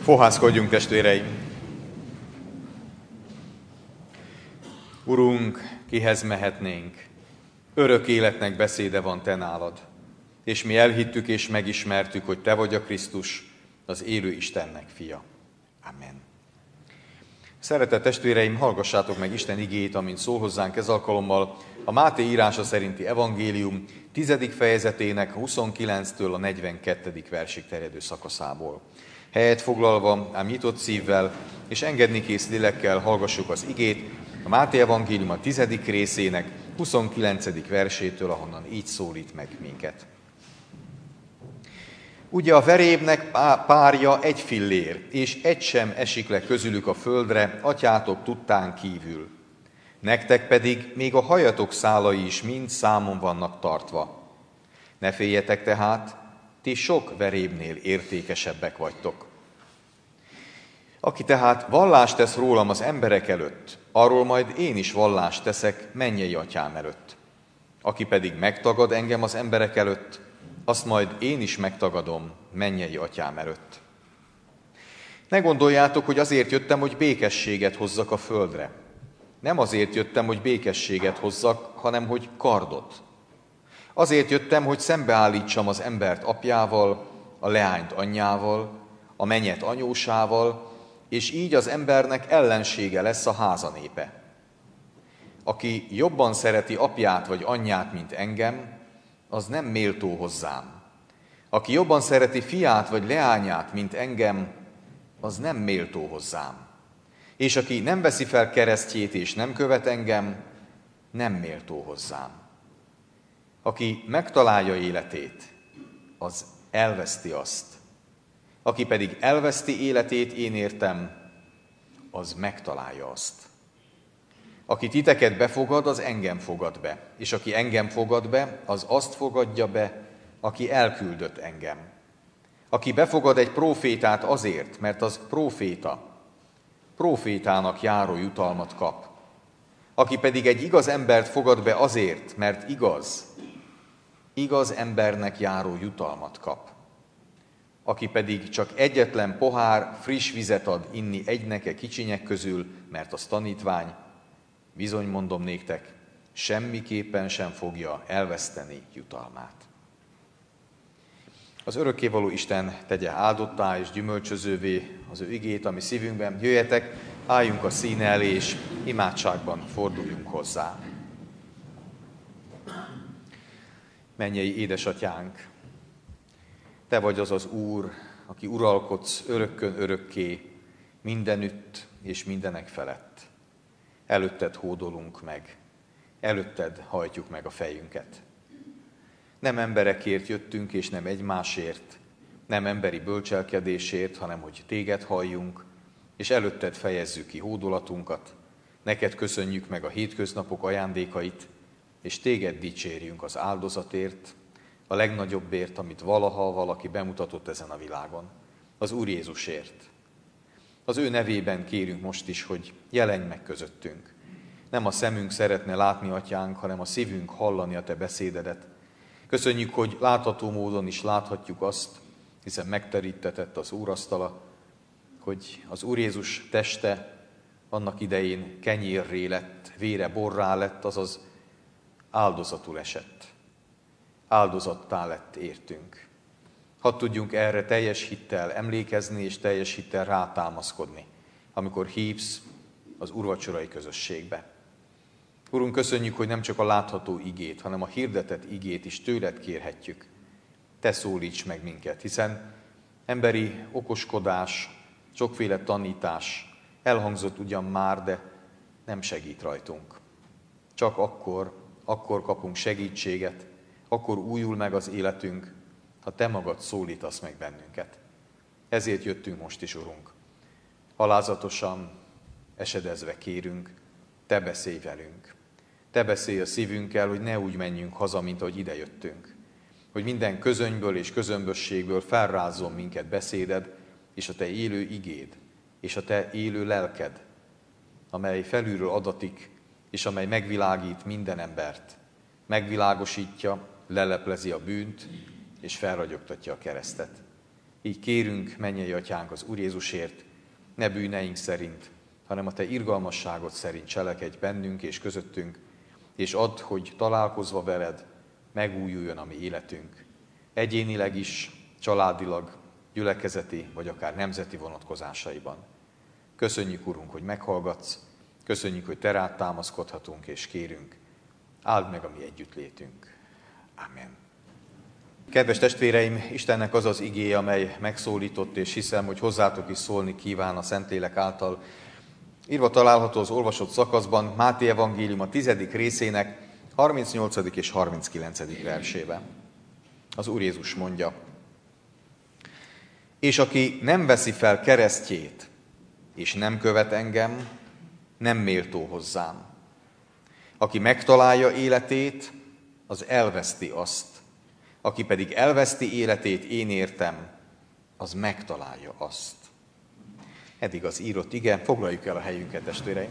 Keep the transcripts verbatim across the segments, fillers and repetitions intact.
Fohászkodjunk, testvéreim! Urunk, kihez mehetnénk? Örök életnek beszéde van te nálad, és mi elhittük és megismertük, hogy te vagy a Krisztus, az élő Istennek fia. Amen. Szeretett testvéreim, hallgassátok meg Isten igéjét, amint szól hozzánk ez alkalommal a Máté írása szerinti evangélium tizedik fejezetének huszonkilenctől a negyvenkettedik versig terjedő szakaszából. Helyet foglalva, ám nyitott szívvel és engednikész lélekkel hallgassuk az igét, a Máté evangélium a tizedik részének huszonkilencedik versétől, ahonnan így szólít meg minket. Ugye a verébnek párja egy fillér, és egy sem esik le közülük a földre, atyátok tudtán kívül. Nektek pedig még a hajatok szálai is mind számon vannak tartva. Ne féljetek tehát, ti sok verébnél értékesebbek vagytok. Aki tehát vallást tesz rólam az emberek előtt, arról majd én is vallást teszek mennyei atyám előtt. Aki pedig megtagad engem az emberek előtt, azt majd én is megtagadom mennyei atyám előtt. Ne gondoljátok, hogy azért jöttem, hogy békességet hozzak a földre. Nem azért jöttem, hogy békességet hozzak, hanem hogy kardot. Azért jöttem, hogy szembeállítsam az embert apjával, a leányt anyjával, a mennyet anyósával, és így az embernek ellensége lesz a házanépe. Aki jobban szereti apját vagy anyját, mint engem, az nem méltó hozzám. Aki jobban szereti fiát vagy leányát, mint engem, az nem méltó hozzám. És aki nem veszi fel keresztjét és nem követ engem, nem méltó hozzám. Aki megtalálja életét, az elveszti azt. Aki pedig elveszti életét, én értem, az megtalálja azt. Aki titeket befogad, az engem fogad be, és aki engem fogad be, az azt fogadja be, aki elküldött engem. Aki befogad egy prófétát azért, mert az próféta, prófétának járó jutalmat kap. Aki pedig egy igaz embert fogad be azért, mert igaz, igaz embernek járó jutalmat kap. Aki pedig csak egyetlen pohár friss vizet ad inni egy neke kicsinyek közül, mert az tanítvány, bizony mondom néktek, semmiképpen sem fogja elveszteni jutalmát. Az örökkévaló Isten tegye áldottá és gyümölcsözővé az ő igét, ami szívünkben. Jöjjetek, álljunk a színe elé, és imádságban forduljunk hozzá. Mennyei édesatyánk, te vagy az az Úr, aki uralkodsz örökkön örökké, mindenütt és mindenek felett. Előtted hódolunk meg, előtted hajtjuk meg a fejünket. Nem emberekért jöttünk, és nem egymásért, nem emberi bölcselkedésért, hanem hogy téged halljunk, és előtted fejezzük ki hódolatunkat, neked köszönjük meg a hétköznapok ajándékait, és téged dicsérjünk az áldozatért, a legnagyobbért, amit valaha valaki bemutatott ezen a világon, az Úr Jézusért. Az ő nevében kérünk most is, hogy jelenj meg közöttünk. Nem a szemünk szeretne látni, atyánk, hanem a szívünk hallani a te beszédedet. Köszönjük, hogy látható módon is láthatjuk azt, hiszen megterítetett az úrasztala, hogy az Úr Jézus teste annak idején kenyérré lett, vére borrá lett, azaz áldozatul esett. Áldozattá lett értünk. Hadd tudjunk erre teljes hittel emlékezni és teljes hittel rátámaszkodni, amikor hívsz az úrvacsorai közösségbe. Urunk, köszönjük, hogy nem csak a látható igét, hanem a hirdetett igét is tőled kérhetjük. Te szólíts meg minket, hiszen emberi okoskodás, sokféle tanítás elhangzott ugyan már, de nem segít rajtunk. Csak akkor, akkor kapunk segítséget, akkor újul meg az életünk, ha te magad szólítasz meg bennünket. Ezért jöttünk most is, Urunk. Alázatosan, esedezve kérünk, te beszélj velünk. Te beszélj a szívünkkel, hogy ne úgy menjünk haza, mint ahogy idejöttünk. Hogy minden közönyből és közömbösségből felrázzon minket beszéded, és a te élő igéd, és a te élő lelked, amely felülről adatik, és amely megvilágít minden embert. Megvilágosítja, leleplezi a bűnt, és felragyogtatja a keresztet. Így kérünk, mennyei Atyánk, az Úr Jézusért, ne bűneink szerint, hanem a Te irgalmasságod szerint cselekedj bennünk és közöttünk, és add, hogy találkozva veled megújuljon a mi életünk. Egyénileg is, családilag, gyülekezeti vagy akár nemzeti vonatkozásaiban. Köszönjük, Urunk, hogy meghallgatsz, köszönjük, hogy Te rád támaszkodhatunk és kérünk. Áld meg a mi együttlétünk. Amen. Kedves testvéreim, Istennek az az igéje, amely megszólított, és hiszem, hogy hozzátok is szólni kíván a Szentlélek által. Írva található az olvasott szakaszban, Máté evangélium a tizedik részének harmincnyolcadik és harminckilencedik versében. Az Úr Jézus mondja: és aki nem veszi fel keresztjét, és nem követ engem, nem méltó hozzám. Aki megtalálja életét, az elveszti azt. Aki pedig elveszti életét én értem, az megtalálja azt. Eddig az írott ige, foglaljuk el a helyünket, testvéreim.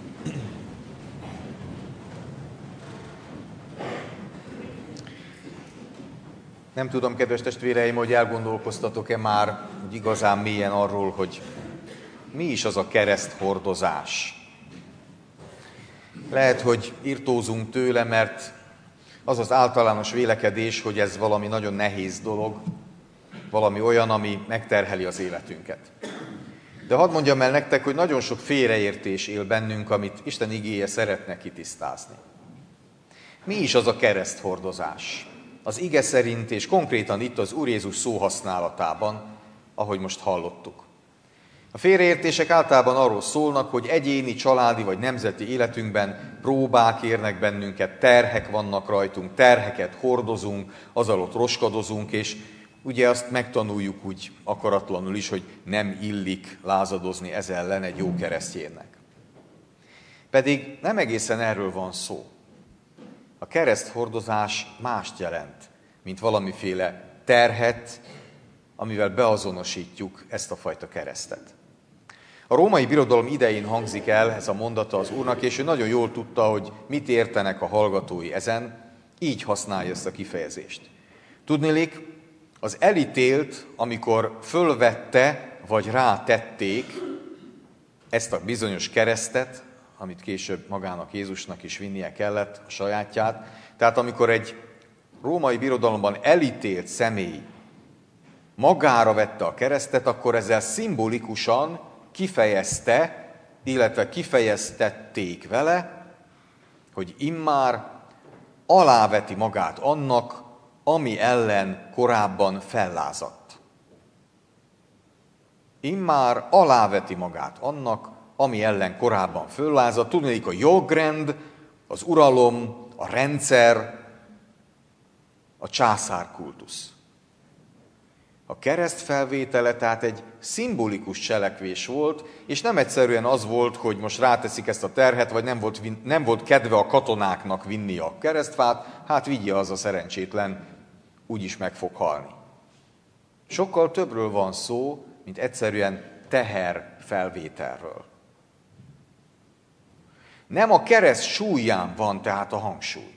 Nem tudom, kedves testvéreim, hogy elgondolkoztatok-e már hogy igazán mélyen arról, hogy mi is az a kereszthordozás. Lehet, hogy irtózunk tőle, mert az az általános vélekedés, hogy ez valami nagyon nehéz dolog, valami olyan, ami megterheli az életünket. De hadd mondjam el nektek, hogy nagyon sok félreértés él bennünk, amit Isten igéje szeretne kitisztázni. Mi is az a kereszthordozás? Az ige szerint, és konkrétan itt az Úr Jézus szóhasználatában, ahogy most hallottuk. A félreértések általában arról szólnak, hogy egyéni, családi vagy nemzeti életünkben próbák érnek bennünket, terhek vannak rajtunk, terheket hordozunk, az alatt roskadozunk, és ugye azt megtanuljuk úgy akaratlanul is, hogy nem illik lázadozni ez ellen egy jó keresztjénnek. Pedig nem egészen erről van szó. A kereszthordozás mást jelent, mint valamiféle terhet, amivel beazonosítjuk ezt a fajta keresztet. A római birodalom idején hangzik el ez a mondata az Úrnak, és ő nagyon jól tudta, hogy mit értenek a hallgatói ezen, így használja ezt a kifejezést. Tudniillik, az elítélt, amikor fölvette vagy rátették ezt a bizonyos keresztet, amit később magának Jézusnak is vinnie kellett, a sajátját, tehát amikor egy római birodalomban elítélt személy magára vette a keresztet, akkor ezzel szimbolikusan kifejezte, illetve kifejeztették vele, hogy immár aláveti magát annak, ami ellen korábban fellázadt. Immár aláveti magát annak, ami ellen korábban föllázadt. Tudnék, a jogrend, az uralom, a rendszer, a császárkultusz. A kereszt felvétele tehát egy szimbolikus cselekvés volt, és nem egyszerűen az volt, hogy most ráteszik ezt a terhet, vagy nem volt, nem volt kedve a katonáknak vinni a keresztfát, hát vigye az a szerencsétlen, úgyis meg fog halni. Sokkal többről van szó, mint egyszerűen teher felvételről. Nem a kereszt súlyán van tehát a hangsúly.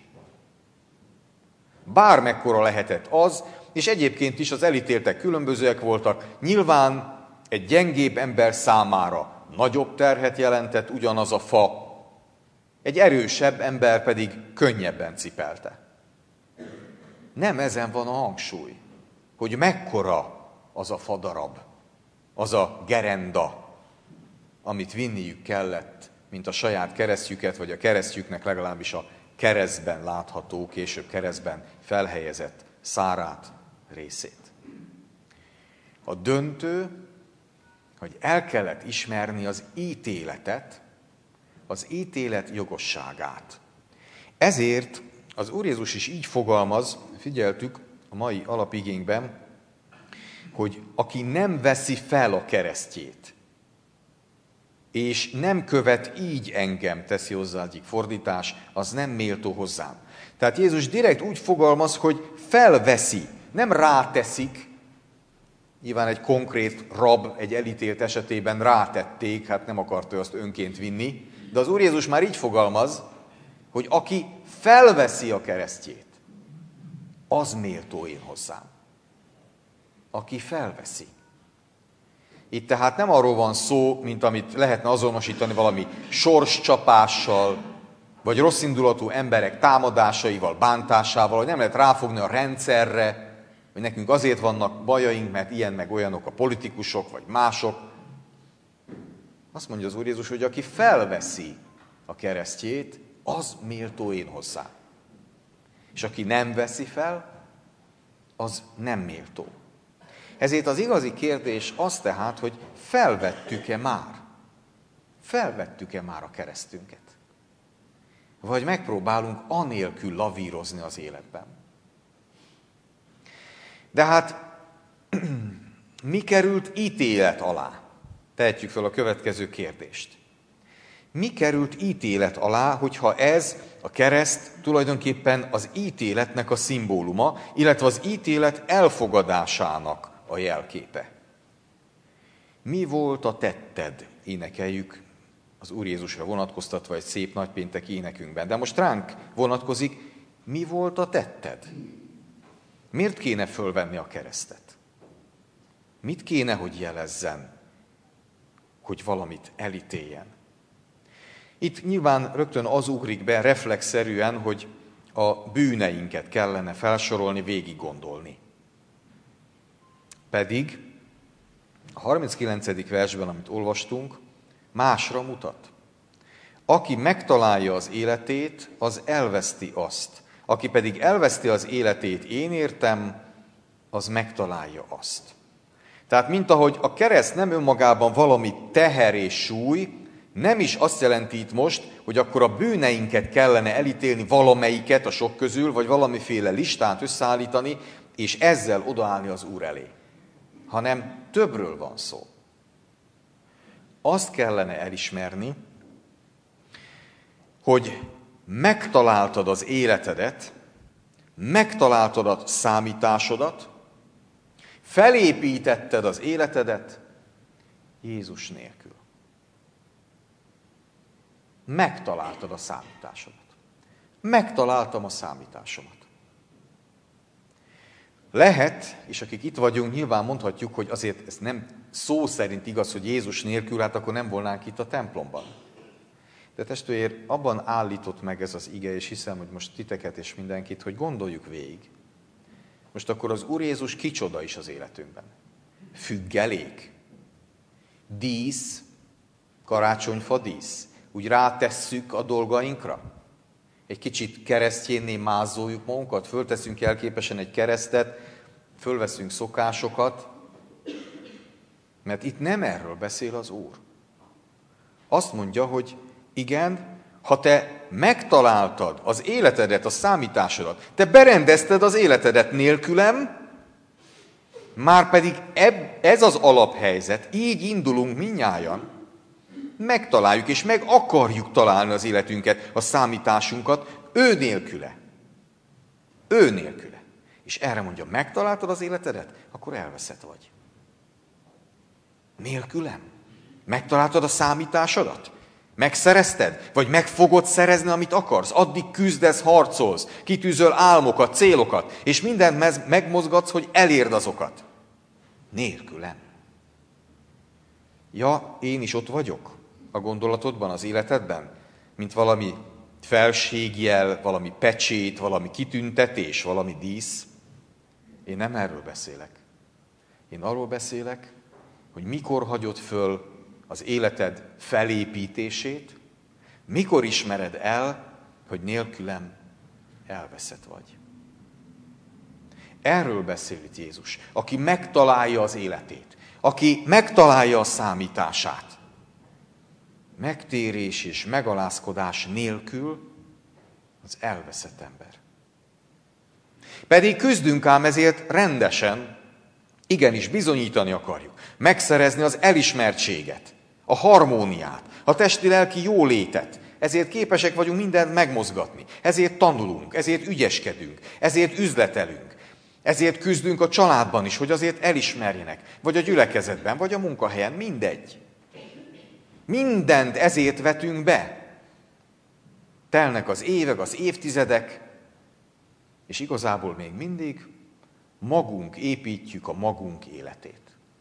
Bármekkora lehetett az, és egyébként is az elítéltek különbözőek voltak, nyilván egy gyengébb ember számára nagyobb terhet jelentett ugyanaz a fa, egy erősebb ember pedig könnyebben cipelte. Nem ezen van a hangsúly, hogy mekkora az a fadarab, az a gerenda, amit vinniük kellett, mint a saját keresztjüket, vagy a keresztjüknek legalábbis a keresztben látható, később keresztben felhelyezett szárát, részét. A döntő, hogy el kellett ismerni az ítéletet, az ítélet jogosságát. Ezért az Úr Jézus is így fogalmaz, figyeltük a mai alapigénkben, hogy aki nem veszi fel a keresztjét, és nem követ így engem, teszi hozzá egyik fordítás, az nem méltó hozzám. Tehát Jézus direkt úgy fogalmaz, hogy felveszi, nem ráteszik. Nyilván egy konkrét rab, egy elítélt esetében rátették, hát nem akarta azt önként vinni, de az Úr Jézus már így fogalmaz, hogy aki felveszi a keresztjét, az méltó én hozzám. aki felveszi. Itt tehát nem arról van szó, mint amit lehetne azonosítani valami sorscsapással, vagy rosszindulatú emberek támadásaival, bántásával, hogy nem lehet ráfogni a rendszerre, hogy nekünk azért vannak bajaink, mert ilyen meg olyanok a politikusok, vagy mások. Azt mondja az Úr Jézus, hogy aki felveszi a keresztjét, az méltó én hozzá. És aki nem veszi fel, az nem méltó. Ezért az igazi kérdés az tehát, hogy felvettük-e már? Felvettük-e már a keresztünket? Vagy megpróbálunk anélkül lavírozni az életben? De hát mi került ítélet alá? Tehetjük fel a következő kérdést. Mi került ítélet alá, hogyha ez a kereszt tulajdonképpen az ítéletnek a szimbóluma, illetve az ítélet elfogadásának a jelképe? Mi volt a tetted? Énekeljük az Úr Jézusra vonatkoztatva egy szép nagypénteki énekünkben. De most ránk vonatkozik, mi volt a tetted? Miért kéne fölvenni a keresztet? Mit kéne, hogy jelezzen, hogy valamit elítéljen? Itt nyilván rögtön az ugrik be reflexzerűen, hogy a bűneinket kellene felsorolni, végig gondolni. Pedig a harminckilencedik versben, amit olvastunk, másra mutat. Aki megtalálja az életét, az elveszti azt. Aki pedig elveszti az életét, én értem, az megtalálja azt. Tehát mint ahogy a kereszt nem önmagában valami teher és súly, nem is azt jelenti itt most, hogy akkor a bűneinket kellene elítélni valamelyiket a sok közül, vagy valamiféle listát összeállítani, és ezzel odaállni az Úr elé. Hanem többről van szó. Azt kellene elismerni, hogy megtaláltad az életedet, megtaláltad a számításodat, felépítetted az életedet Jézus nélkül. Megtaláltad a számításodat. Megtaláltam a számításomat. Lehet, és akik itt vagyunk, nyilván mondhatjuk, hogy azért ez nem szó szerint igaz, hogy Jézus nélkül, hát akkor nem volnánk itt a templomban. De testvér, abban állított meg ez az ige, és hiszem, hogy most titeket és mindenkit, hogy gondoljuk végig. Most akkor az Úr Jézus kicsoda is az életünkben? Függelék? Dísz? Karácsonyfa dísz? Úgy rátesszük a dolgainkra? Egy kicsit keresztjénné mázoljuk magunkat, fölteszünk jelképesen egy keresztet, fölveszünk szokásokat, mert itt nem erről beszél az Úr. Azt mondja, hogy igen, ha te megtaláltad az életedet, a számításodat, te berendezted az életedet nélkülem, márpedig ez az alaphelyzet, így indulunk mindnyájan, megtaláljuk és meg akarjuk találni az életünket, a számításunkat ő nélküle. Ő nélküle. És erre mondja, megtaláltad az életedet, akkor elveszett vagy. Nélkülem? Megtaláltad a számításodat? Megszerezted? Vagy meg fogod szerezni, amit akarsz? Addig küzdesz, harcolsz, kitűzöl álmokat, célokat, és mindent megmozgatsz, hogy elérd azokat. Nélkülem. Ja, én is ott vagyok a gondolatodban, az életedben, mint valami felségjel, valami pecsét, valami kitüntetés, valami dísz. Én nem erről beszélek. Én arról beszélek, hogy mikor hagyod föl az életed felépítését, mikor ismered el, hogy nélkülem elveszett vagy. Erről beszél itt Jézus, aki megtalálja az életét, aki megtalálja a számítását. Megtérés és megalázkodás nélkül az elveszett ember. Pedig küzdünk ám ezért rendesen, igenis bizonyítani akarjuk, megszerezni az elismertséget, a harmóniát, a testi-lelki jólétet. Ezért képesek vagyunk mindent megmozgatni, ezért tanulunk, ezért ügyeskedünk, ezért üzletelünk, ezért küzdünk a családban is, hogy azért elismerjenek, vagy a gyülekezetben, vagy a munkahelyen, mindegy. Mindent ezért vetünk be. Telnek az évek, az évtizedek, és igazából még mindig magunk építjük a magunk életét.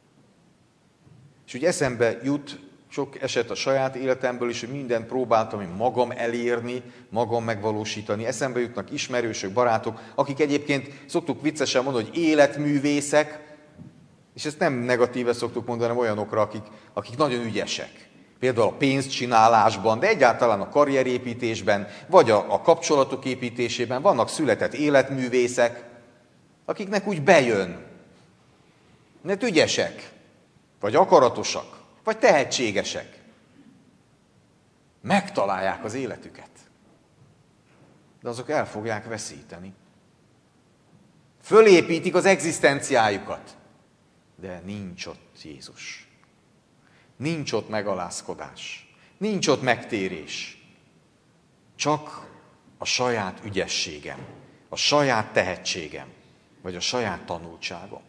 És úgy eszembe jut sok eset a saját életemből is, hogy mindent próbáltam én magam elérni, magam megvalósítani. Eszembe jutnak ismerősök, barátok, akik egyébként szoktuk viccesen mondani, hogy életművészek, és ezt nem negatíve szoktuk mondani, hanem olyanokra, akik, akik nagyon ügyesek. Például a pénzcsinálásban, de egyáltalán a karrierépítésben, vagy a, a kapcsolatok építésében vannak született életművészek, akiknek úgy bejön, mert ügyesek, vagy akaratosak, vagy tehetségesek. Megtalálják az életüket, de azok el fogják veszíteni. Fölépítik az egzisztenciájukat, de nincs ott Jézus. Nincs ott megalázkodás, nincs ott megtérés. Csak a saját ügyességem, a saját tehetségem, vagy a saját tanultságom.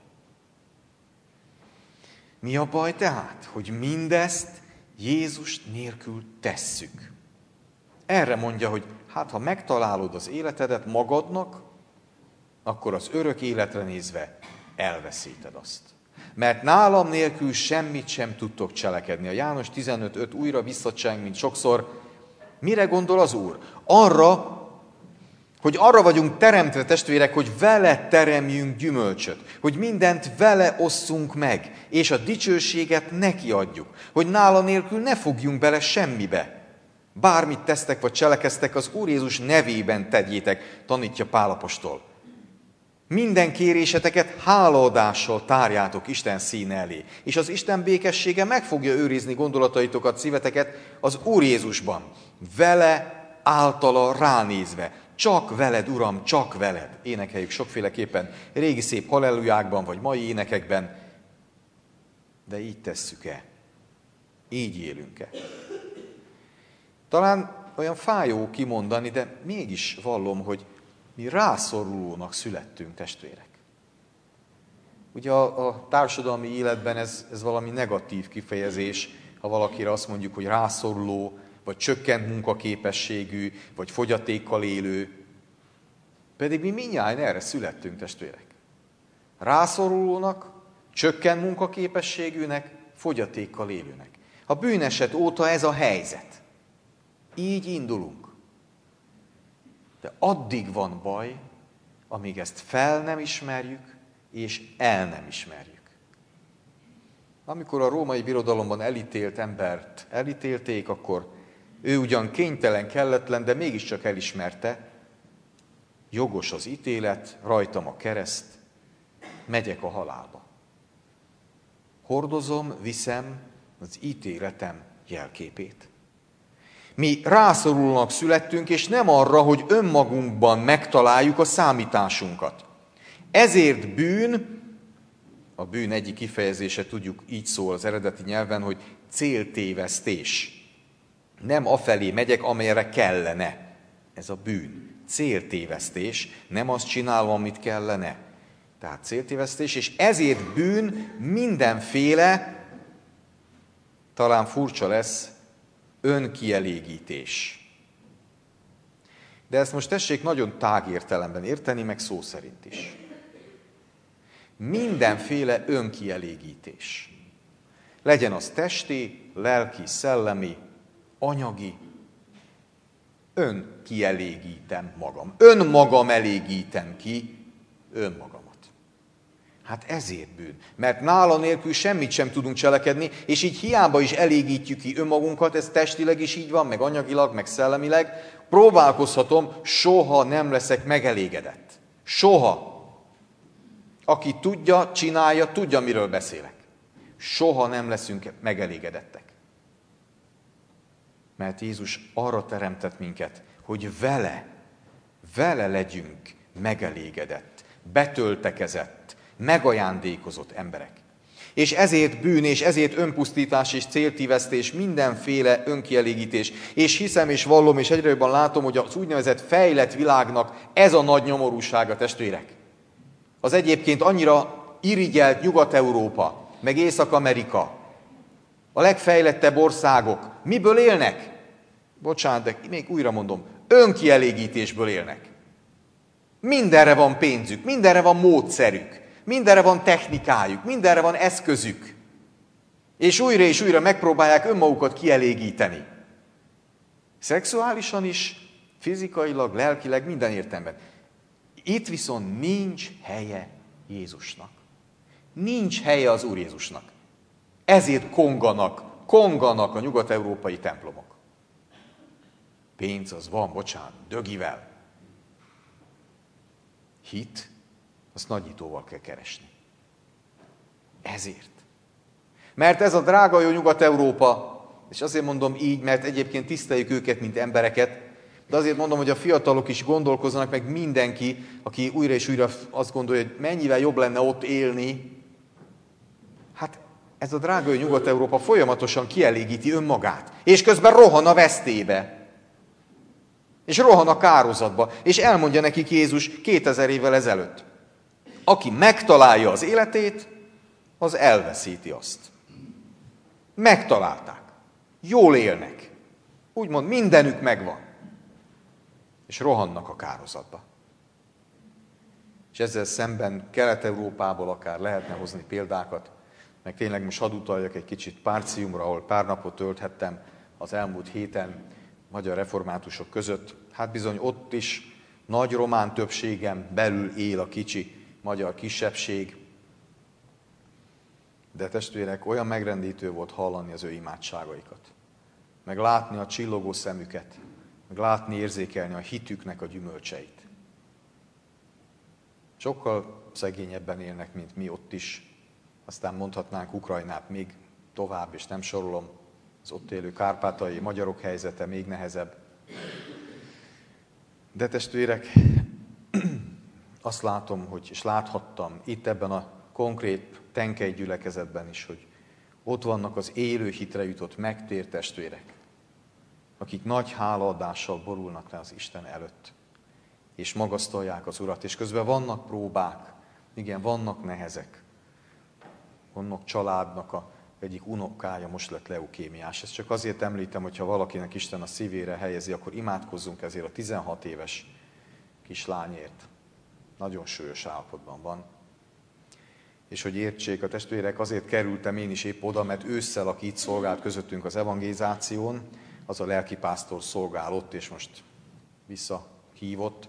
Mi a baj tehát, hogy mindezt Jézus nélkül tesszük? Erre mondja, hogy hát ha megtalálod az életedet magadnak, akkor az örök életre nézve elveszíted azt. Mert nálam nélkül semmit sem tudtok cselekedni. A János tizenöt öt újra visszacseng, mint sokszor. Mire gondol az Úr? Arra, hogy arra vagyunk teremtve, testvérek, hogy vele teremjünk gyümölcsöt. Hogy mindent vele osszunk meg, és a dicsőséget neki adjuk. Hogy nála nélkül ne fogjunk bele semmibe. Bármit tesztek vagy cselekeztek, az Úr Jézus nevében tegyétek, tanítja Pál apostol. Minden kéréseteket hálaadással tárjátok Isten színe elé. És az Isten békessége meg fogja őrizni gondolataitokat, szíveteket az Úr Jézusban. Vele, általa ránézve. Csak veled, Uram, csak veled. Énekeljük sokféleképpen, régi szép hallelujákban, vagy mai énekekben. De így tesszük-e? Így élünk-e? Talán olyan fájó kimondani, de mégis vallom, hogy mi rászorulónak születtünk, testvérek. Ugye a, a társadalmi életben ez, ez valami negatív kifejezés, ha valakire azt mondjuk, hogy rászoruló, vagy csökkent munkaképességű, vagy fogyatékkal élő. Pedig mi mindnyájan erre születtünk, testvérek. Rászorulónak, csökkent munkaképességűnek, fogyatékkal élőnek. A bűneset óta ez a helyzet. Így indulunk. De addig van baj, amíg ezt fel nem ismerjük, és el nem ismerjük. Amikor a római birodalomban elítélt embert elítélték, akkor ő ugyan kénytelen, kelletlen, de mégiscsak elismerte, jogos az ítélet, rajtam a kereszt, megyek a halálba. Hordozom, viszem az ítéletem jelképét. Mi rászorulónak születtünk, és nem arra, hogy önmagunkban megtaláljuk a számításunkat. Ezért bűn, a bűn egyik kifejezése, tudjuk, így szól az eredeti nyelven, hogy céltévesztés. Nem afelé megyek, amelyre kellene. Ez a bűn. Céltévesztés, nem azt csinálom, amit kellene. Tehát céltévesztés, és ezért bűn mindenféle, talán furcsa lesz, önkielégítés. De ezt most tessék nagyon tág értelemben érteni, meg szó szerint is. Mindenféle önkielégítés. Legyen az testi, lelki, szellemi, anyagi. Önkielégítem magam. Önmagam elégítem ki önmagamat. Hát ezért bűn. Mert nála nélkül semmit sem tudunk cselekedni, és így hiába is elégítjük ki önmagunkat, ez testileg is így van, meg anyagilag, meg szellemileg. Próbálkozhatom, soha nem leszek megelégedett. Soha. Aki tudja, csinálja, tudja, miről beszélek. Soha nem leszünk megelégedettek. Mert Jézus arra teremtett minket, hogy vele, vele legyünk megelégedett, betöltekezett, megajándékozott emberek. És ezért bűn, és ezért önpusztítás és céltévesztés, mindenféle önkielégítés. És hiszem, és vallom, és egyre jobban látom, hogy az úgynevezett fejlett világnak ez a nagy nyomorúsága, testvérek. Az egyébként annyira irigyelt Nyugat-Európa, meg Észak-Amerika, a legfejlettebb országok miből élnek? Bocsánat, de még újra mondom, önkielégítésből élnek. Mindenre van pénzük, mindenre van módszerük, mindenre van technikájuk, mindenre van eszközük. És újra és újra megpróbálják önmagukat kielégíteni. Szexuálisan is, fizikailag, lelkileg, minden értelemben. Itt viszont nincs helye Jézusnak. Nincs helye az Úr Jézusnak. Ezért konganak, konganak a nyugat-európai templomok. Pénz az van, bocsánat, dögivel. Hit, azt nagyítóval kell keresni. Ezért. Mert ez a drága jó Nyugat-Európa, és azért mondom így, mert egyébként tiszteljük őket, mint embereket, de azért mondom, hogy a fiatalok is gondolkozzanak, meg mindenki, aki újra és újra azt gondolja, hogy mennyivel jobb lenne ott élni. Hát ez a drága jó Nyugat-Európa folyamatosan kielégíti önmagát, és közben rohan a vesztébe. És rohan a kározatba, és elmondja nekik Jézus kétezer évvel ezelőtt. Aki megtalálja az életét, az elveszíti azt. Megtalálták. Jól élnek. Úgymond mindenük megvan. És rohannak a kározatba. És ezzel szemben Kelet-Európából akár lehetne hozni példákat, meg tényleg most hadd utaljak egy kicsit Párciumra, ahol pár napot tölthettem az elmúlt héten magyar reformátusok között. Hát bizony ott is nagy román többségen belül él a kicsi magyar kisebbség. De testvérek, olyan megrendítő volt hallani az ő imádságaikat. Meg látni a csillogó szemüket, meg látni, érzékelni a hitüknek a gyümölcseit. Sokkal szegényebben élnek, mint mi ott is. Aztán mondhatnánk Ukrajnát még tovább, és nem sorolom. Az ott élő kárpátai magyarok helyzete még nehezebb. De testvérek, azt látom, hogy, és láthattam itt ebben a konkrét tenkely gyülekezetben is, hogy ott vannak az élő hitre jutott megtért testvérek, akik nagy hálaadással borulnak le az Isten előtt, és magasztalják az Urat, és közben vannak próbák, igen, vannak nehezek. Vannak családnak a egyik unokája most lett leukémiás. Ezt csak azért említem, hogyha valakinek Isten a szívére helyezi, akkor imádkozzunk ezért a tizenhat éves kislányért. Nagyon súlyos állapotban van. És hogy értsék a testvérek, azért kerültem én is épp oda, mert ősszel, aki itt szolgált közöttünk az evangélizáción, az a lelkipásztor szolgál ott, és most visszahívott.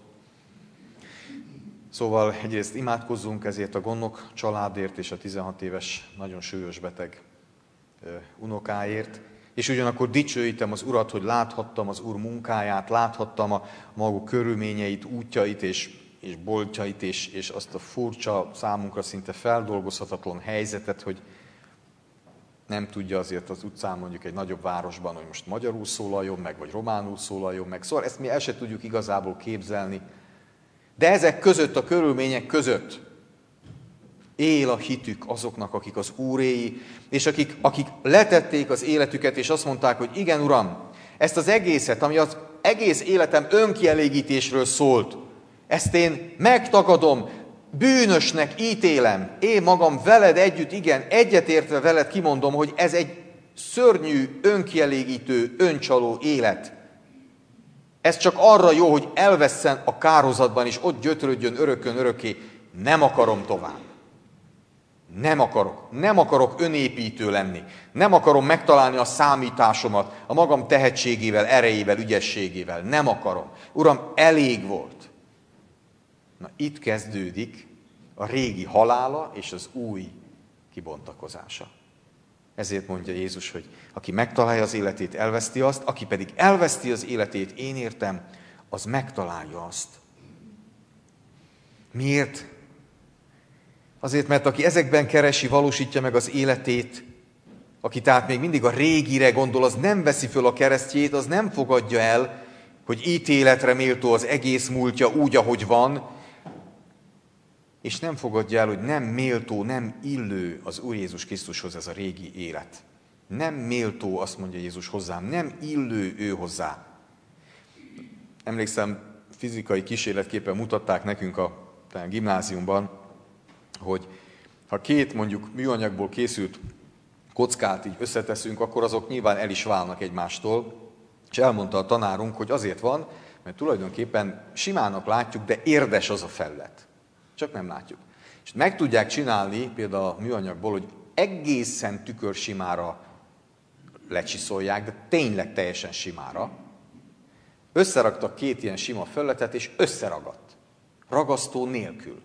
Szóval egyrészt imádkozzunk ezért a gondok családért és a tizenhat éves, nagyon súlyos beteg unokáért, és ugyanakkor dicsőítem az Urat, hogy láthattam az Úr munkáját, láthattam a maguk körülményeit, útjait és, és boltjait, és, és azt a furcsa, számunkra szinte feldolgozhatatlan helyzetet, hogy nem tudja azért az utcán mondjuk egy nagyobb városban, hogy most magyarul szólaljon meg, vagy románul szólaljon meg. Szóval ezt mi el se tudjuk igazából képzelni. De ezek között, a körülmények között él a hitük azoknak, akik az Úréi, és akik, akik letették az életüket, és azt mondták, hogy igen, Uram, ezt az egészet, ami az egész életem önkielégítésről szólt, ezt én megtagadom, bűnösnek ítélem, én magam veled együtt, igen, egyetértve veled kimondom, hogy ez egy szörnyű, önkielégítő, öncsaló élet. Ez csak arra jó, hogy elvesszen a kározatban, és ott gyötrődjön örökön örökké. Nem akarom tovább. Nem akarok. Nem akarok önépítő lenni. Nem akarom megtalálni a számításomat a magam tehetségével, erejével, ügyességével. Nem akarom. Uram, elég volt. Na itt kezdődik a régi halála és az új kibontakozása. Ezért mondja Jézus, hogy aki megtalálja az életét, elveszti azt, aki pedig elveszti az életét, én értem, az megtalálja azt. Miért? Azért, mert aki ezekben keresi, valósítja meg az életét, aki tehát még mindig a régire gondol, az nem veszi föl a keresztjét, az nem fogadja el, hogy ítéletre méltó az egész múltja úgy, ahogy van, és nem fogadja el, hogy nem méltó, nem illő az Úr Jézus Krisztushoz ez a régi élet. Nem méltó, azt mondja Jézus hozzám, nem illő ő hozzá. Emlékszem, fizikai kísérletképpen mutatták nekünk a, a gimnáziumban, hogy ha két mondjuk műanyagból készült kockát így összeteszünk, akkor azok nyilván el is válnak egymástól. És elmondta a tanárunk, hogy azért van, Mert tulajdonképpen simának látjuk, de érdes az a felület. Csak nem látjuk. És meg tudják csinálni például a műanyagból, hogy egészen tükörsimára lecsiszolják, de tényleg teljesen simára. Összeraktak két ilyen sima felületet, és összeragadt. Ragasztó nélkül.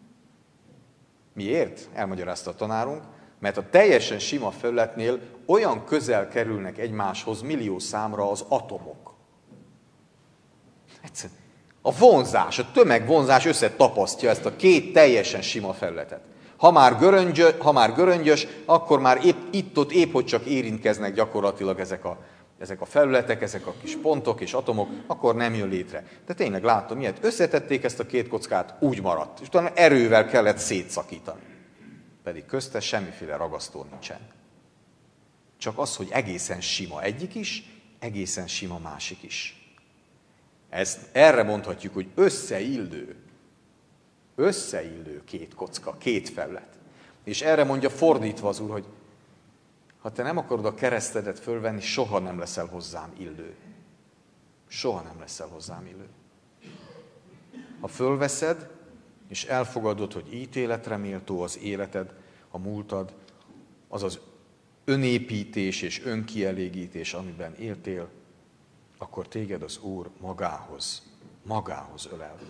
Miért? Elmagyarázta a tanárunk. Mert a teljesen sima felületnél olyan közel kerülnek egymáshoz millió számra az atomok. Egyszerűen a vonzás, a tömegvonzás összetapasztja ezt a két teljesen sima felületet. Ha már, göröngyö, ha már göröngyös, akkor már épp, itt-ott épp, hogy csak érintkeznek gyakorlatilag ezek a, ezek a felületek, ezek a kis pontok és atomok, akkor nem jön létre. De tényleg látom ilyet, összetették ezt a két kockát, úgy maradt. És utána erővel kellett szétszakítani. Pedig közte semmiféle ragasztó nincsen. Csak az, hogy egészen sima egyik is, egészen sima másik is. Ezt, erre mondhatjuk, hogy összeillő, összeillő két kocka, két felület. És erre mondja fordítva az Úr, hogy ha te nem akarod a keresztedet fölvenni, soha nem leszel hozzám illő. Soha nem leszel hozzám illő. Ha fölveszed, és elfogadod, hogy ítéletre méltó az életed, a múltad, az az önépítés és önkielégítés, amiben éltél, akkor téged az Úr magához, magához ölel.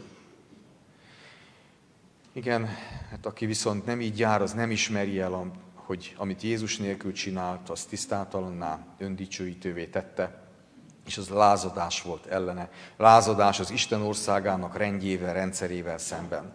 Igen, hát aki viszont nem így jár, az nem ismeri el, hogy amit Jézus nélkül csinált, az tisztátalanná, öndicsőítővé tette, és az lázadás volt ellene. Lázadás az Isten országának rendjével, rendszerével szemben.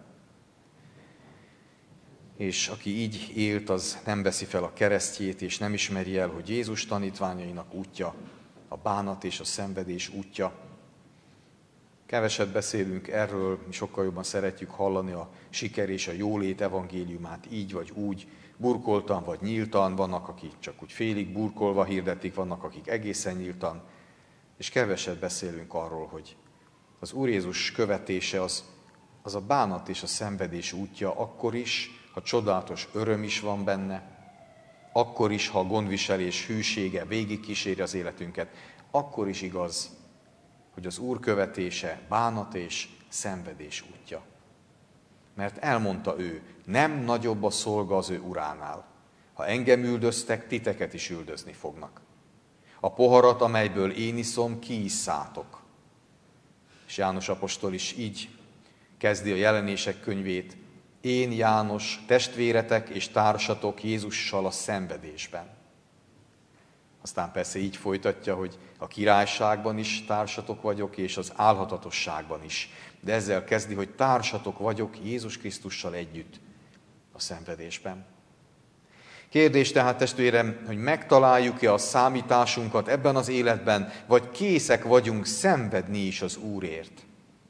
És aki így élt, az nem veszi fel a keresztjét, és nem ismeri el, hogy Jézus tanítványainak útja, a bánat és a szenvedés útja. Keveset beszélünk erről, mi sokkal jobban szeretjük hallani a siker és a jólét evangéliumát így vagy úgy, burkoltan vagy nyíltan, vannak, akik csak úgy félig burkolva hirdetik, vannak, akik egészen nyíltan, és keveset beszélünk arról, hogy az Úr Jézus követése az, az a bánat és a szenvedés útja akkor is, ha csodálatos öröm is van benne, akkor is, ha a gondviselés hűsége végigkíséri az életünket, akkor is igaz, hogy az Úr követése bánat és szenvedés útja. Mert elmondta ő, nem nagyobb a szolga az ő uránál. Ha engem üldöztek, titeket is üldözni fognak. A poharat, amelyből én iszom, kiisszátok. És János apostol is így kezdi a Jelenések könyvét. Én, János, testvéretek és társatok Jézussal a szenvedésben. Aztán persze így folytatja, hogy a királyságban is társatok vagyok, és az álhatatosságban is. De ezzel kezdi, hogy társatok vagyok Jézus Krisztussal együtt a szenvedésben. Kérdés tehát, testvérem, hogy megtaláljuk-e a számításunkat ebben az életben, vagy készek vagyunk szenvedni is az Úrért.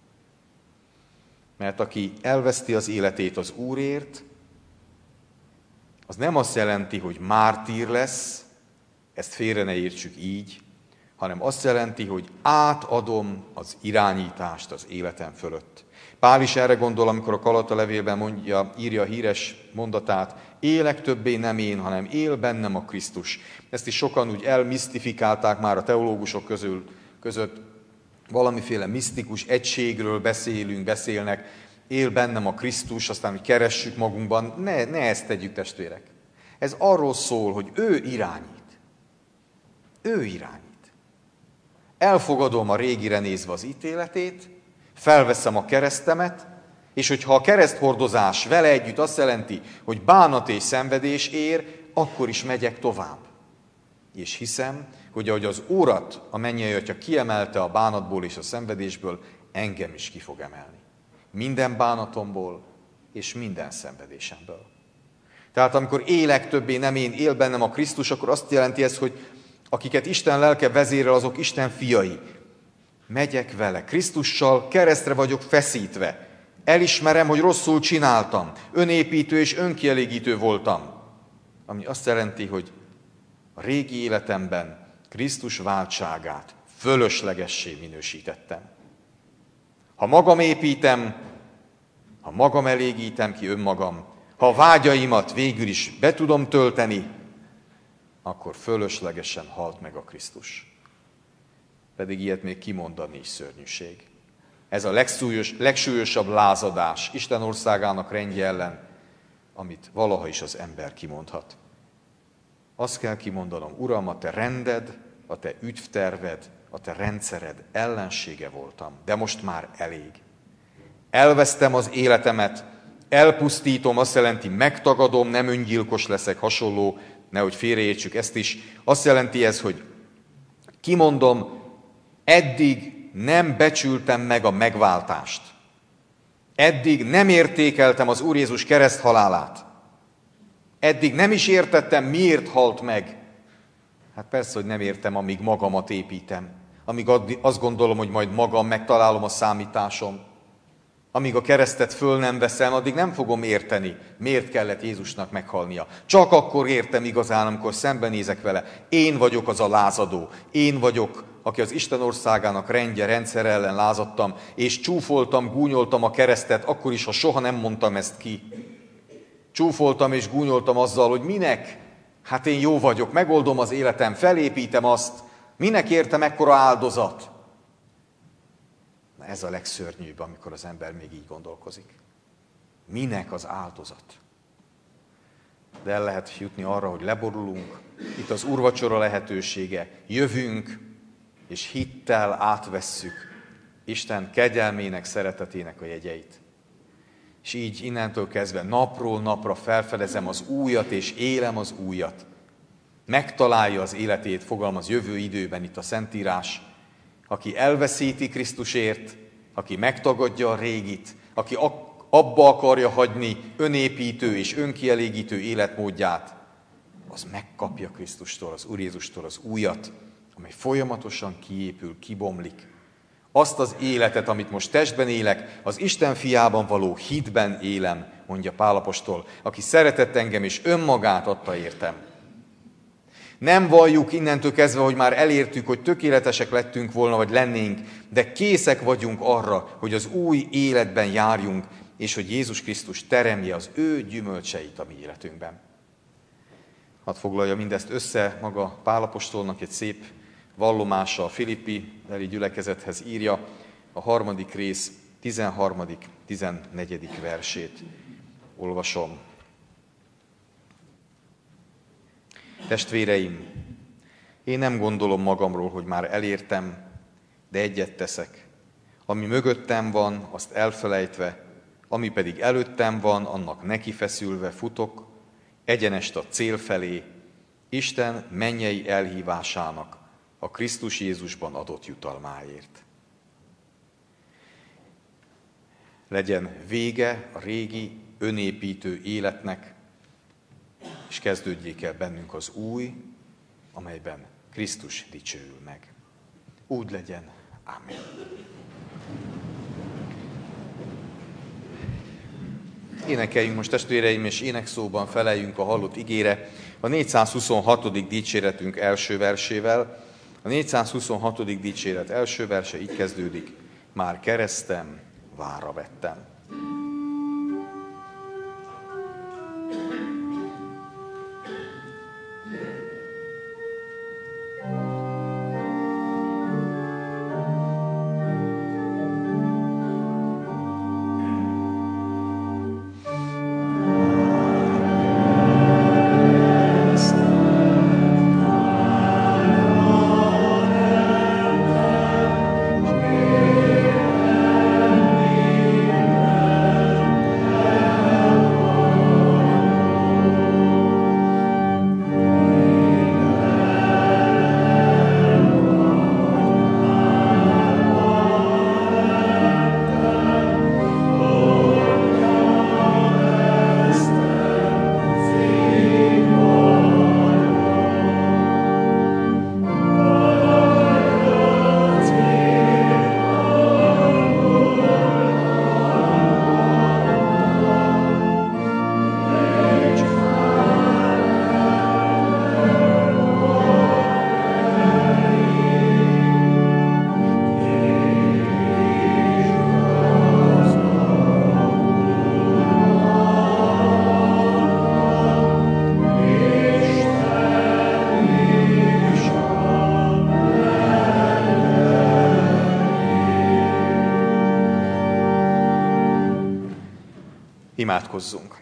Mert aki elveszti az életét az Úrért, az nem azt jelenti, hogy mártír lesz, ezt félre ne értsük így, hanem azt jelenti, hogy átadom az irányítást az életem fölött. Pál is erre gondol, amikor a Galata levélben mondja, írja a híres mondatát, élek többé nem én, hanem él bennem a Krisztus. Ezt is sokan úgy elmisztifikálták már a teológusok közül, között, valamiféle misztikus egységről beszélünk, beszélnek, él bennem a Krisztus, aztán, hogy keressük magunkban, ne, ne ezt tegyük, testvérek. Ez arról szól, hogy ő irányít. Ő irányít. Elfogadom a régire nézve az ítéletét, felveszem a keresztemet, és hogyha a kereszthordozás vele együtt azt jelenti, hogy bánat és szenvedés ér, akkor is megyek tovább. És hiszem, hogy ahogy az Urat, a mennyei Atya kiemelte a bánatból és a szenvedésből, engem is ki fog emelni. Minden bánatomból és minden szenvedésemből. Tehát amikor élek többé, nem én, él bennem a Krisztus, akkor azt jelenti ez, hogy akiket Isten lelke vezérel, azok Isten fiai. Megyek vele, Krisztussal keresztre vagyok feszítve. Elismerem, hogy rosszul csináltam, önépítő és önkielégítő voltam. Ami azt jelenti, hogy a régi életemben Krisztus váltságát fölöslegessé minősítettem. Ha magam építem, ha magam elégítem ki önmagam, ha a vágyaimat végül is be tudom tölteni, akkor fölöslegesen halt meg a Krisztus. Pedig ilyet még kimondani is szörnyűség. Ez a legsúlyos, legsúlyosabb lázadás Isten országának rendje ellen, amit valaha is az ember kimondhat. Azt kell kimondanom, Uram, a te rended, a te ügyvterved, a te rendszered ellensége voltam, de most már elég. Elvesztem az életemet, elpusztítom, azt jelenti, megtagadom, nem öngyilkos leszek, hasonló, nehogy félreértsük ezt is. Azt jelenti ez, hogy kimondom, eddig nem becsültem meg a megváltást. Eddig nem értékeltem az Úr Jézus kereszthalálát. Eddig nem is értettem, miért halt meg. Hát persze, hogy nem értem, amíg magamat építem. Amíg azt gondolom, hogy majd magam megtalálom a számításom. Amíg a keresztet föl nem veszem, addig nem fogom érteni, miért kellett Jézusnak meghalnia. Csak akkor értem igazán, amikor szembenézek vele. Én vagyok az a lázadó. Én vagyok, aki az Isten országának rendje, rendszer ellen lázadtam, és csúfoltam, gúnyoltam a keresztet, akkor is, ha soha nem mondtam ezt ki. Csúfoltam és gúnyoltam azzal, hogy minek? Hát én jó vagyok, megoldom az életem, felépítem azt. Minek értem ekkora áldozat? Na ez a legszörnyűbb, amikor az ember még így gondolkozik. Minek az áldozat? De el lehet jutni arra, hogy leborulunk. Itt az úrvacsora lehetősége. Jövünk, és hittel átvesszük Isten kegyelmének, szeretetének a jegyeit. És így innentől kezdve napról napra felfedezem az újat, és élem az újat. Megtalálja az életét, fogalmaz jövő időben itt a Szentírás, aki elveszíti Krisztusért, aki megtagadja a régit, aki abba akarja hagyni önépítő és önkielégítő életmódját, az megkapja Krisztustól, az Úr Jézustól az újat, amely folyamatosan kiépül, kibomlik. Azt az életet, amit most testben élek, az Isten fiában való hitben élem, mondja Pál apostol, aki szeretett engem és önmagát adta értem. Nem valljuk innentől kezdve, hogy már elértük, hogy tökéletesek lettünk volna, vagy lennénk, de készek vagyunk arra, hogy az új életben járjunk, és hogy Jézus Krisztus teremje az ő gyümölcseit a mi életünkben. Hadd foglalja mindezt össze maga Pál apostolnak egy szép vallomása a Filippi beli gyülekezethez írja, a harmadik rész tizenharmadik tizennegyedik versét. Olvasom. Testvéreim, én nem gondolom magamról, hogy már elértem, de egyet teszek. Ami mögöttem van, azt elfelejtve, ami pedig előttem van, annak nekifeszülve futok, egyenest a cél felé, Isten mennyei elhívásának, a Krisztus Jézusban adott jutalmáért. Legyen vége a régi, önépítő életnek, és kezdődjék el bennünk az új, amelyben Krisztus dicsőül meg. Úgy legyen. Amen. Énekeljünk most, testvéreim, és énekszóban feleljünk a hallott igére a négyszázhuszonhatodik dicséretünk első versével. A négyszázhuszonhatodik dicséret első verse így kezdődik. Már keresztem, várra vettem. Yeah. Imádkozzunk!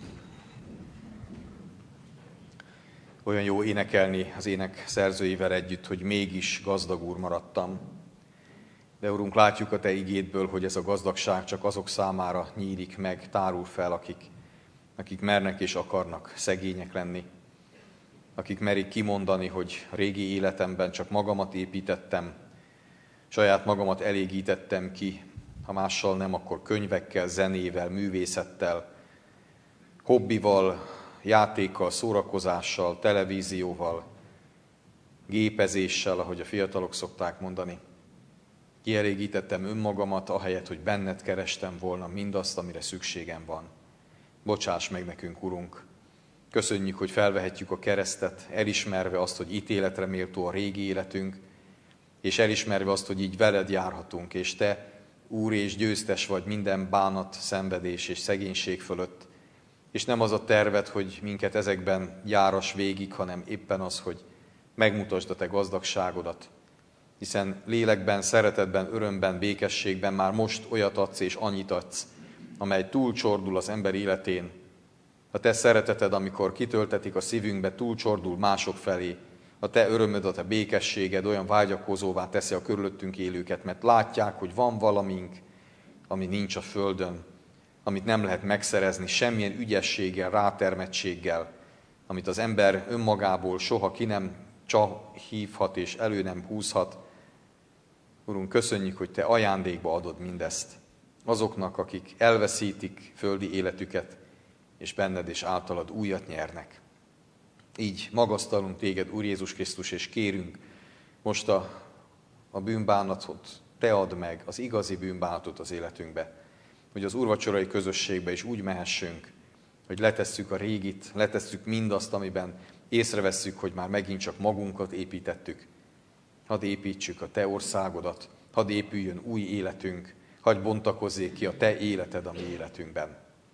Olyan jó énekelni az ének szerzőivel együtt, hogy mégis gazdag úr maradtam. De Urunk, látjuk a Te igédből, hogy ez a gazdagság csak azok számára nyílik meg, tárul fel, akik, akik mernek és akarnak szegények lenni. Akik merik kimondani, hogy a régi életemben csak magamat építettem, saját magamat elégítettem ki, ha mással nem, akkor könyvekkel, zenével, művészettel, hobbival, játékkal, szórakozással, televízióval, gépezéssel, ahogy a fiatalok szokták mondani. Kielégítettem önmagamat, ahelyett, hogy benned kerestem volna mindazt, amire szükségem van. Bocsáss meg nekünk, Urunk! Köszönjük, hogy felvehetjük a keresztet, elismerve azt, hogy ítéletre méltó a régi életünk, és elismerve azt, hogy így veled járhatunk, és Te, Úr és győztes vagy minden bánat, szenvedés és szegénység fölött. És nem az a terved, hogy minket ezekben járas végig, hanem éppen az, hogy megmutasd a Te gazdagságodat. Hiszen lélekben, szeretetben, örömben, békességben már most olyat adsz és annyit adsz, amely túlcsordul az ember életén. A Te szereteted, amikor kitöltetik a szívünkbe, túlcsordul mások felé. A Te örömöd, a Te békességed olyan vágyakozóvá teszi a körülöttünk élőket, mert látják, hogy van valamink, ami nincs a földön, amit nem lehet megszerezni semmilyen ügyességgel, rátermettséggel, amit az ember önmagából soha ki nem hívhat és elő nem húzhat. Urunk, köszönjük, hogy Te ajándékba adod mindezt azoknak, akik elveszítik földi életüket, és benned és általad újat nyernek. Így magasztalunk Téged, Úr Jézus Krisztus, és kérünk most a, a bűnbánatot, Te add meg, az igazi bűnbánatot az életünkbe, hogy az úrvacsorai közösségbe is úgy mehessünk, hogy letesszük a régit, letesszük mindazt, amiben észrevesszük, hogy már megint csak magunkat építettük. Hadd építsük a Te országodat, hadd épüljön új életünk, hadd bontakozzék ki a Te életed a mi életünkben.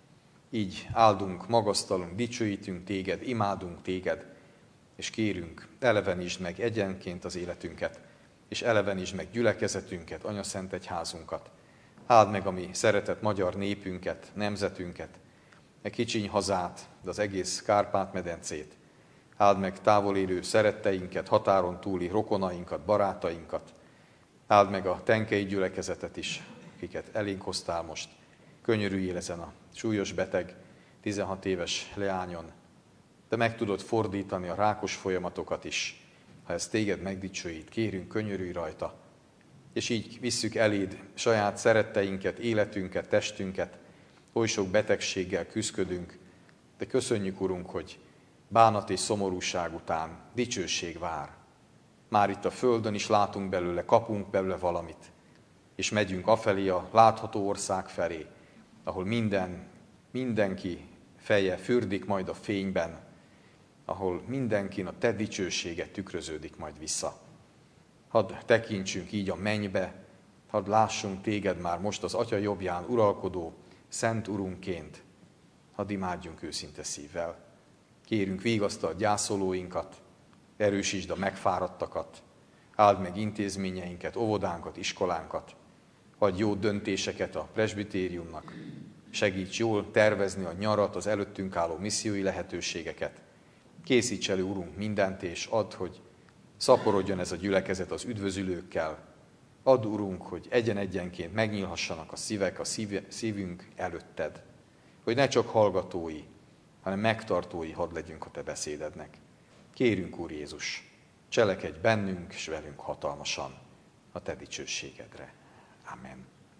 Így áldunk, magasztalunk, dicsőítünk Téged, imádunk Téged, és kérünk, elevenítsd meg egyenként az életünket, és elevenítsd meg gyülekezetünket, Anyaszent Egyházunkat. Áld meg a mi szeretett magyar népünket, nemzetünket, e kicsiny hazát, de az egész Kárpát-medencét. Áld meg távol élő szeretteinket, határon túli rokonainkat, barátainkat. Áld meg a tenkei gyülekezetet is, akiket elénk hoztál most. Könyörüljél ezen a súlyos beteg, tizenhat éves leányon, de meg tudod fordítani a rákos folyamatokat is. Ha ez Téged megdicsőít, kérünk, könyörülj rajta. És így visszük eléd saját szeretteinket, életünket, testünket, oly sok betegséggel küszködünk, de köszönjük, Urunk, hogy bánat és szomorúság után dicsőség vár. Már itt a földön is látunk belőle, kapunk belőle valamit, és megyünk afelé a látható ország felé, ahol minden, mindenki feje fürdik majd a fényben, ahol mindenkin a Te dicsőséget tükröződik majd vissza. Hadd tekintsünk így a mennybe, hadd lássunk Téged már most az Atya jobbján uralkodó, Szent Urunként. Hadd imádjunk őszinte szívvel. Kérünk, vigasztald gyászolóinkat, erősítsd a megfáradtakat, áld meg intézményeinket, óvodánkat, iskolánkat, adj jó döntéseket a presbitériumnak, segíts jól tervezni a nyarat, az előttünk álló missziói lehetőségeket. Készíts elő, Urunk, mindent, és add, hogy szaporodjon ez a gyülekezet az üdvözülőkkel. Add, Urunk, hogy egyen-egyenként megnyílhassanak a szívek, a szív, szívünk előtted, hogy ne csak hallgatói, hanem megtartói hadd legyünk a Te beszédednek. Kérünk, Úr Jézus, cselekedj bennünk és velünk hatalmasan a Te dicsőségedre. Amen.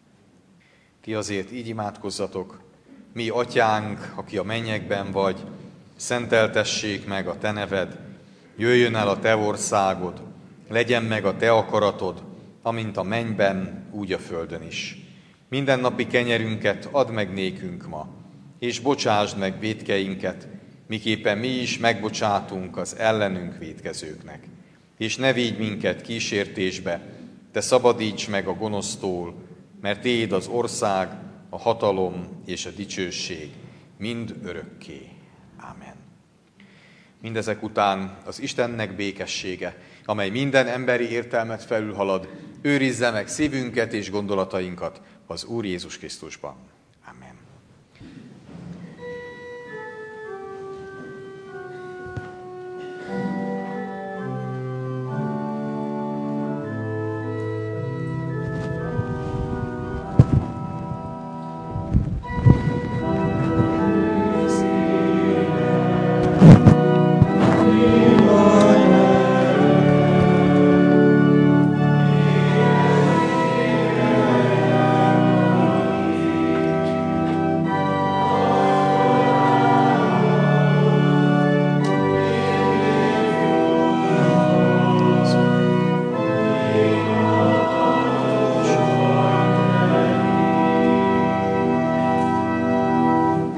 Ti azért így imádkozzatok: mi Atyánk, aki a mennyekben vagy, szenteltessék meg a Te neved, jöjjön el a Te országod, legyen meg a Te akaratod, amint a mennyben, úgy a földön is. Mindennapi kenyerünket add meg nékünk ma, és bocsásd meg vétkeinket, miképpen mi is megbocsátunk az ellenünk vétkezőknek. És ne védj minket kísértésbe, Te szabadíts meg a gonosztól, mert Téd az ország, a hatalom és a dicsőség mind örökké. Amen. Mindezek után az Istennek békessége, amely minden emberi értelmet felülhalad, őrizze meg szívünket és gondolatainkat az Úr Jézus Krisztusban.